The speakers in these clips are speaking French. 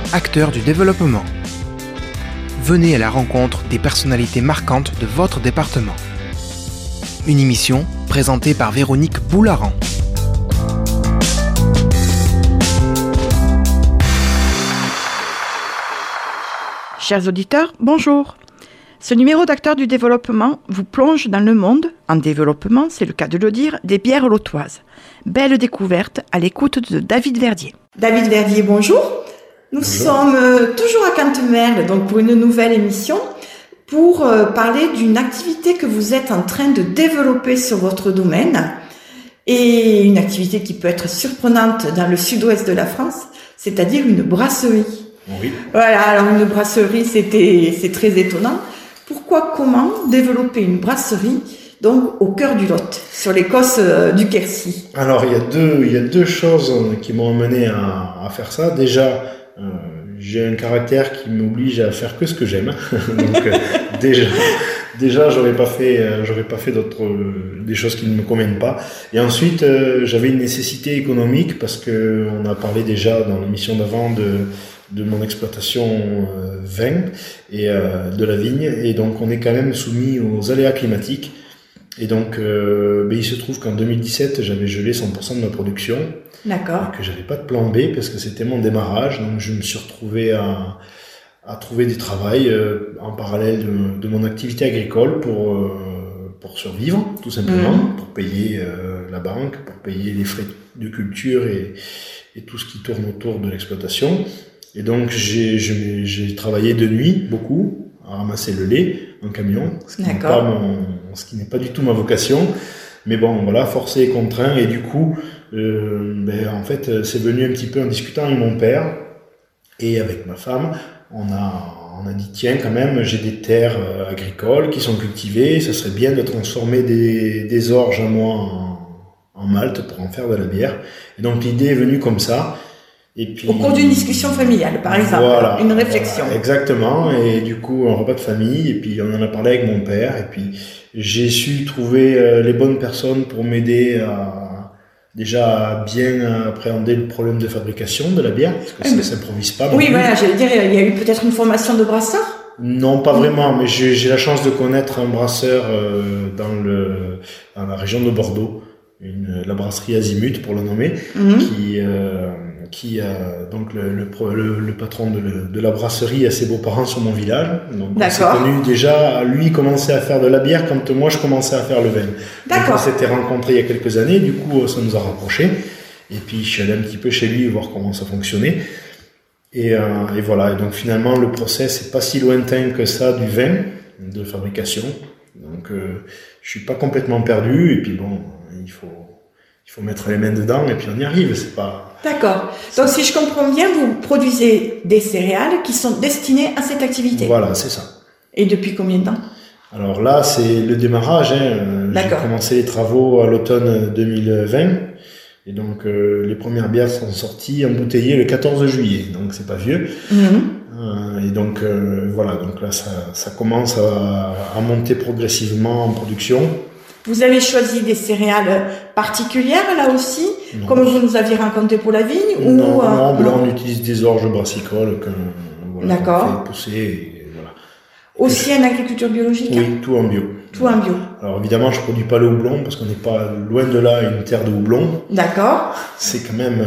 acteurs du développement. Venez à la rencontre des personnalités marquantes de votre département. Une émission présentée par Véronique Boularan. Chers auditeurs, bonjour. Ce numéro d'Acteurs du développement vous plonge dans le monde, en développement, c'est le cas de le dire, des bières lotoises. Belle découverte à l'écoute de David Verdier. David Verdier, bonjour. Nous sommes toujours à Cantemel, donc pour une nouvelle émission, pour parler d'une activité que vous êtes en train de développer sur votre domaine, et une activité qui peut être surprenante dans le sud-ouest de la France, c'est-à-dire une brasserie. Oui. Voilà, alors une brasserie, c'est très étonnant. Pourquoi, comment développer une brasserie donc au cœur du Lot, sur les cosses du Quercy? Alors il y a deux choses qui m'ont amené à faire ça. Déjà, j'ai un caractère qui m'oblige à faire que ce que j'aime. Donc déjà j'aurais pas fait des choses qui ne me conviennent pas. Et ensuite j'avais une nécessité économique parce que on a parlé déjà dans l'émission d'avant de mon exploitation vin et de la vigne, et donc on est quand même soumis aux aléas climatiques, et donc il se trouve qu'en 2017 j'avais gelé 100% de ma production. D'accord. Et que j'avais pas de plan B parce que c'était mon démarrage, donc je me suis retrouvé à trouver du travail en parallèle de mon activité agricole pour survivre, tout simplement, pour payer la banque, pour payer les frais de culture et tout ce qui tourne autour de l'exploitation. Et donc j'ai travaillé de nuit beaucoup à ramasser le lait en camion, ce qui n'est pas du tout ma vocation. Mais bon, voilà, forcé et contraint. Et du coup, en fait, c'est venu un petit peu en discutant avec mon père et avec ma femme. On a dit, tiens, quand même, j'ai des terres agricoles qui sont cultivées. Ça serait bien de transformer des orges à moi en malt pour en faire de la bière. Et donc l'idée est venue comme ça. Et puis, au cours d'une discussion familiale, par exemple, voilà, une réflexion. Voilà, exactement, et du coup, un repas de famille, et puis on en a parlé avec mon père, et puis j'ai su trouver les bonnes personnes pour m'aider à bien appréhender le problème de fabrication de la bière, parce que ça ne s'improvise pas. Oui, voilà, j'allais dire, il y a eu peut-être une formation de brasseur? Non, pas vraiment, mais j'ai la chance de connaître un brasseur dans la région de Bordeaux, la brasserie Azimut pour le nommer, qui donc le patron de la brasserie a ses beaux-parents sur mon village. Donc on s'est connu déjà, lui commençait à faire de la bière quand moi je commençais à faire le vin. D'accord. Donc on s'était rencontrés il y a quelques années, du coup ça nous a rapprochés. Et puis je suis allé un petit peu chez lui voir comment ça fonctionnait. Et voilà, et donc finalement le process est pas si lointain que ça du vin, de fabrication. Donc je suis pas complètement perdu, et puis bon, il faut mettre les mains dedans et puis on y arrive, c'est pas... D'accord. Donc si je comprends bien, vous produisez des céréales qui sont destinées à cette activité. Voilà, c'est ça. Et depuis combien de temps? Alors là, c'est le démarrage. J'ai commencé les travaux à l'automne 2020. Et donc les premières bières sont sorties embouteillées le 14 juillet. Donc c'est pas vieux. Et donc voilà, donc là ça commence à monter progressivement en production. Vous avez choisi des céréales particulières là aussi, non. Comme vous nous aviez raconté pour la vigne? Non, là on utilise des orges brassicoles qu'on fait pousser. Et voilà. Aussi en agriculture biologique? Oui, tout en bio. Tout en bio. Alors évidemment, je produis pas le houblon parce qu'on n'est pas loin de là une terre de houblon. D'accord. C'est quand même...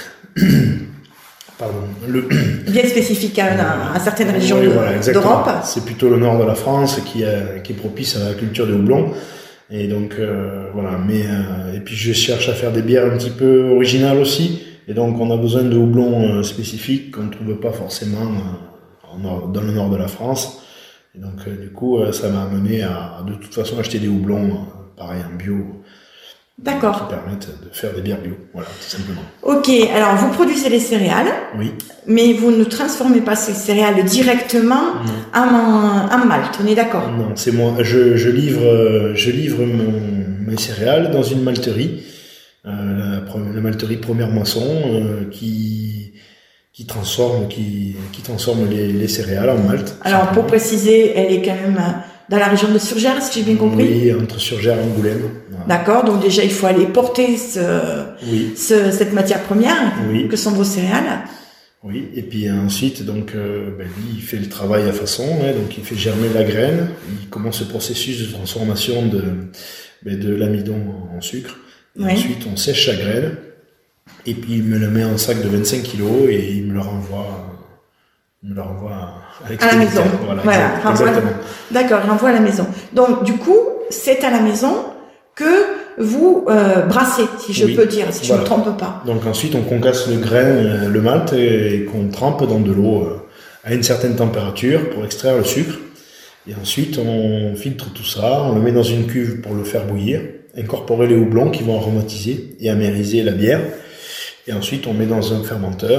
bien spécifique à certaines régions d'Europe. d'Europe. C'est plutôt le nord de la France qui est propice à la culture de houblon. Et donc voilà, et puis je cherche à faire des bières un petit peu originales aussi, et donc on a besoin de houblons spécifiques qu'on ne trouve pas forcément dans le nord de la France. Et donc du coup ça m'a amené à de toute façon acheter des houblons pareil en bio. D'accord. Qui permettent de faire des bières bio, voilà, tout simplement. Ok, alors vous produisez les céréales, oui, mais vous ne transformez pas ces céréales directement en malt, on est d'accord? Non, c'est moi, je livre mes céréales dans une malterie, la malterie Première Moisson, qui transforme les céréales en malt. Alors pour préciser, elle est quand même dans la région de Surgères, si j'ai bien compris. Oui, entre Surgères et Angoulême. Voilà. D'accord, donc déjà il faut aller porter cette matière première, que sont vos céréales. Oui, et puis ensuite, donc, lui, il fait le travail à façon, hein, donc il fait germer la graine, il commence le processus de transformation de l'amidon en sucre. Et ensuite, on sèche la graine, et puis il me le met en sac de 25 kilos et il me le renvoie à la maison. Voilà. Exactement. D'accord, il renvoie à la maison. Donc, du coup, c'est à la maison que vous brassez, si je peux dire, si je ne me trompe pas. Donc ensuite, on concasse le grain, le malt, et qu'on trempe dans de l'eau à une certaine température pour extraire le sucre. Et ensuite, on filtre tout ça, on le met dans une cuve pour le faire bouillir, incorporer les houblons qui vont aromatiser et amériser la bière. Et ensuite, on met dans un fermenteur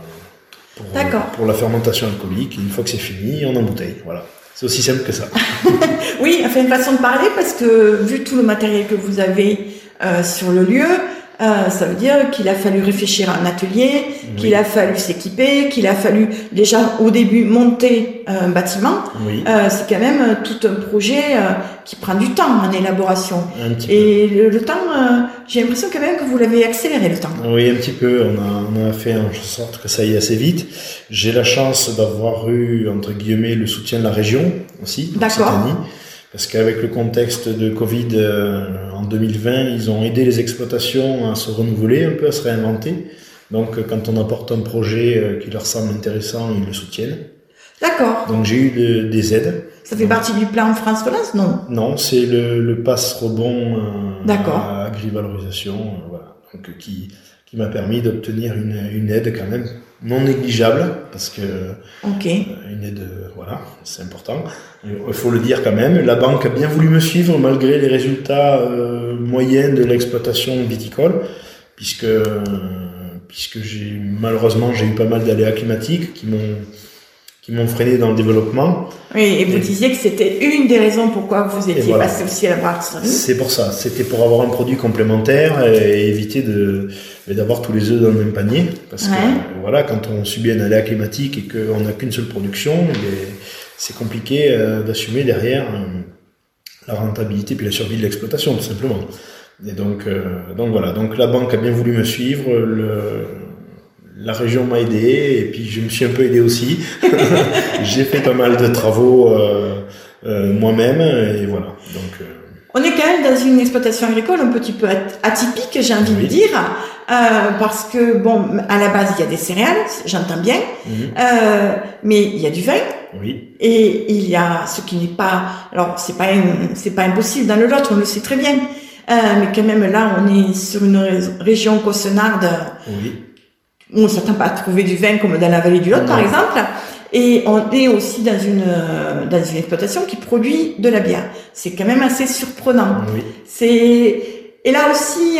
pour la fermentation alcoolique. Et une fois que c'est fini, on embouteille. Voilà. C'est aussi simple que ça. Oui, enfin une façon de parler, parce que vu tout le matériel que vous avez sur le lieu, ça veut dire qu'il a fallu réfléchir à un atelier, qu'il a fallu s'équiper, qu'il a fallu déjà au début monter un bâtiment. C'est quand même tout un projet qui prend du temps en élaboration. Et le temps, j'ai l'impression quand même que vous l'avez accéléré le temps. Oui, un petit peu. On a fait en sorte que ça aille assez vite. J'ai la chance d'avoir eu, entre guillemets, le soutien de la région aussi. D'accord. Parce qu'avec le contexte de Covid en 2020, ils ont aidé les exploitations à se renouveler, un peu à se réinventer. Donc quand on apporte un projet qui leur semble intéressant, ils le soutiennent. D'accord. Donc j'ai eu des aides. Ça fait partie du plan France Relance, non? Non, c'est le passe rebond à agrivalorisation, voilà. Donc qui m'a permis d'obtenir une aide quand même non négligeable, parce que une aide, voilà, c'est important. Il faut le dire quand même, la banque a bien voulu me suivre malgré les résultats moyens de l'exploitation viticole, puisque malheureusement j'ai eu pas mal d'aléas climatiques qui m'ont freiné dans le développment. Oui, et vous disiez que c'était une des raisons pourquoi vous étiez passé aussi à la brasserie. C'est pour ça, c'était pour avoir un produit complémentaire et éviter d'avoir tous les œufs dans le même panier. Parce que voilà, quand on subit un aléa climatique et qu'on n'a qu'une seule production, c'est compliqué d'assumer derrière la rentabilité puis la survie de l'exploitation, tout simplement. Et donc voilà, donc la banque a bien voulu me suivre, la région m'a aidé et puis je me suis un peu aidé aussi. J'ai fait pas mal de travaux moi-même et voilà. Donc on est quand même dans une exploitation agricole un petit peu atypique, j'ai envie de dire, parce que bon, à la base il y a des céréales, j'entends bien, mais il y a du vin. Oui. Et il y a ce qui n'est pas, alors c'est pas impossible dans le Lot, on le sait très bien, mais quand même là on est sur une région cossenarde. Oui. On ne s'attend pas à trouver du vin comme dans la vallée du Lot, par exemple. Et on est aussi dans une exploitation qui produit de la bière. C'est quand même assez surprenant. Oui. Et là aussi,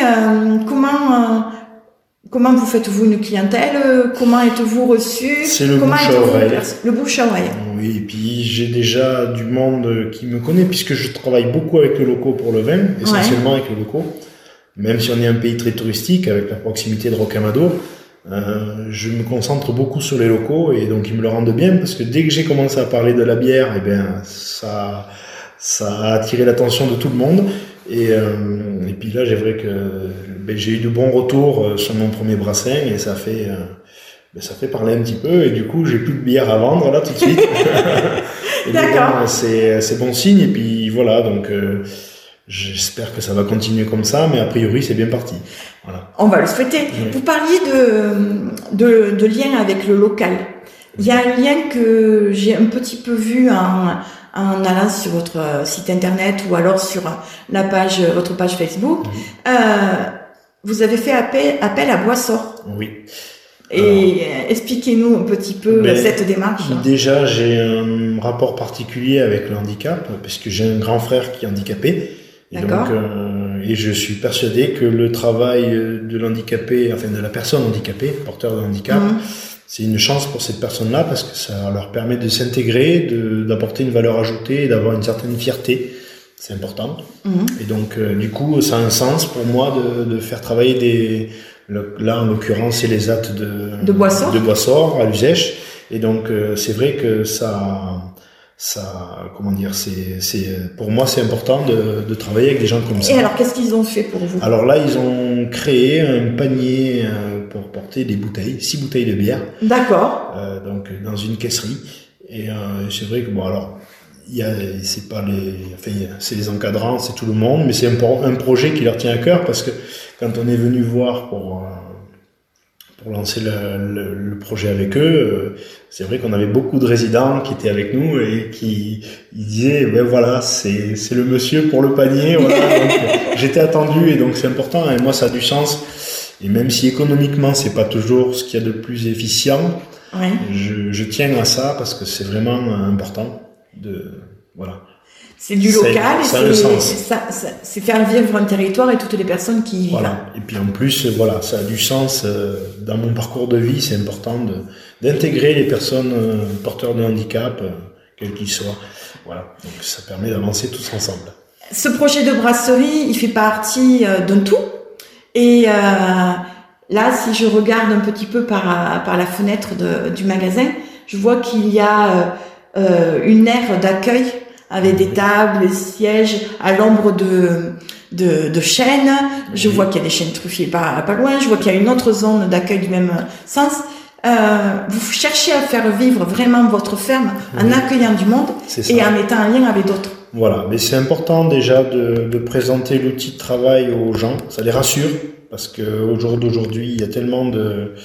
comment vous faites-vous une clientèle? Comment êtes-vous reçu? C'est le bouche à oreille. Le bouche à oreille. Oui, et puis j'ai déjà du monde qui me connaît puisque je travaille beaucoup avec les locaux pour le vin, essentiellement avec les locaux. Même si on est un pays très touristique, avec la proximité de Rocamadour, je me concentre beaucoup sur les locaux et donc ils me le rendent bien parce que dès que j'ai commencé à parler de la bière, ça a attiré l'attention de tout le monde et puis là j'ai vrai que j'ai eu de bons retours sur mon premier brassin et ça fait parler un petit peu et du coup j'ai plus de bière à vendre là tout de suite. D'accord. Bon, c'est bon signe et puis voilà donc j'espère que ça va continuer comme ça, mais a priori c'est bien parti. Voilà. On va le souhaiter. Oui. Vous parliez de lien avec le local. Il y a un lien que j'ai un petit peu vu en allant sur votre site internet ou alors sur votre page Facebook. Vous avez fait appel à Boissort. Oui. Et expliquez-nous un petit peu cette démarche. Déjà, j'ai un rapport particulier avec le handicap, puisque j'ai un grand frère qui est handicapé. Et donc, et je suis persuadé que le travail de l'handicapé, enfin de la personne handicapée, porteur de handicap, c'est une chance pour cette personne-là parce que ça leur permet de s'intégrer, d'apporter une valeur ajoutée et d'avoir une certaine fierté. C'est important. Et donc, du coup, ça a un sens pour moi de faire travailler là, en l'occurrence, c'est les AT de Boissort à l'Uzèche. Et donc, c'est vrai que ça comment dire, pour moi c'est important de travailler avec des gens comme ça. Et alors qu'est-ce qu'ils ont fait pour vous? Alors là, ils ont créé un panier pour porter des bouteilles, 6 bouteilles de bière. D'accord. Donc dans une caisserie. Et c'est vrai que bon, alors c'est les encadrants, c'est tout le monde, mais c'est un projet qui leur tient à cœur, parce que quand on est venu voir pour lancer le projet avec eux, c'est vrai qu'on avait beaucoup de résidents qui étaient avec nous et ils disaient ben voilà, c'est le monsieur pour le panier, voilà. Donc, j'étais attendu, et donc c'est important, et moi ça a du sens. Et même si économiquement c'est pas toujours ce qu'il y a de plus efficient, ouais. je tiens à ça, parce que c'est vraiment important voilà. C'est du local, et c'est faire vivre un territoire et toutes les personnes qui y vivent. Voilà. Et puis en plus, voilà, ça a du sens. Dans mon parcours de vie, c'est important d'intégrer les personnes porteurs de handicap, quels qu'ils soient. Voilà. Donc ça permet d'avancer tous ensemble. Ce projet de brasserie, il fait partie d'un tout. Et là, si je regarde un petit peu par la fenêtre du magasin, je vois qu'il y a une aire d'accueil avec des tables, des sièges à l'ombre de chênes. Je vois qu'il y a des chênes truffiers pas loin. Je vois qu'il y a une autre zone d'accueil du même sens. Vous cherchez à faire vivre vraiment votre ferme en accueillant du monde et en étant en lien avec d'autres. Voilà, mais c'est important déjà de présenter l'outil de travail aux gens. Ça les rassure, parce qu'au jour d'aujourd'hui, il y a tellement de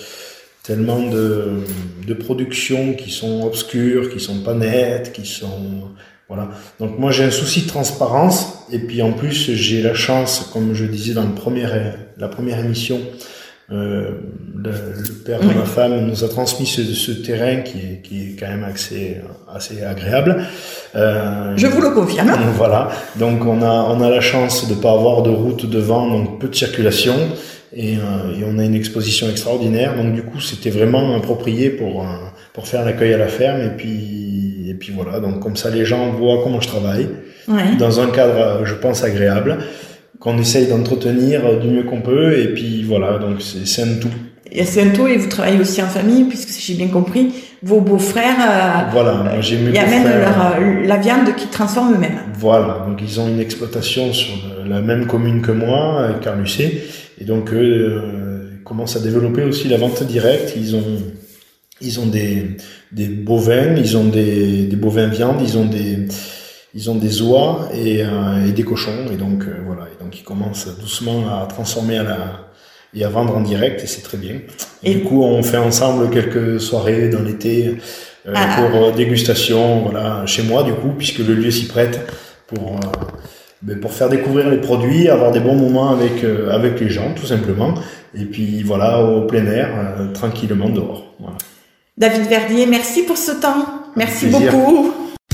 productions qui sont obscures, qui sont pas nettes, voilà. Donc moi j'ai un souci de transparence, et puis en plus j'ai la chance, comme je disais dans la première émission, le père de ma femme nous a transmis ce terrain qui est quand même assez agréable. Je vous le confirme. Voilà. Donc on a la chance de pas avoir de route devant, donc peu de circulation. Et on a une exposition extraordinaire, donc du coup c'était vraiment approprié pour faire l'accueil à la ferme, et puis voilà, donc comme ça les gens voient comment je travaille, dans un cadre je pense agréable, qu'on essaye d'entretenir du mieux qu'on peut, et puis voilà, donc c'est un tout. Et c'est un tout, et vous travaillez aussi en famille, puisque si j'ai bien compris, vos beaux-frères j'ai mes y amènent la viande qu'ils transforment eux-mêmes. Voilà, donc ils ont une exploitation sur la même commune que moi, Carlucé, et donc eux commencent à développer aussi la vente directe. Ils ont des bovins, ils ont des bovins viande, ils ont des oies et des cochons, et donc voilà, et donc ils commencent doucement à transformer et à vendre en direct, et c'est très bien. Et du coup, on fait ensemble quelques soirées dans l'été pour dégustation, voilà, chez moi du coup, puisque le lieu s'y prête pour faire découvrir les produits, avoir des bons moments avec les gens, tout simplement. Et puis voilà, au plein air, tranquillement dehors. Voilà. David Verdier, merci pour ce temps. Merci Plaisir. beaucoup.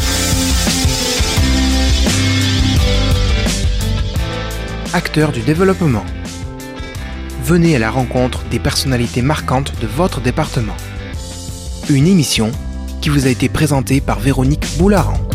Acteurs du développement. Venez à la rencontre des personnalités marquantes de votre département. Une émission qui vous a été présentée par Véronique Boularan.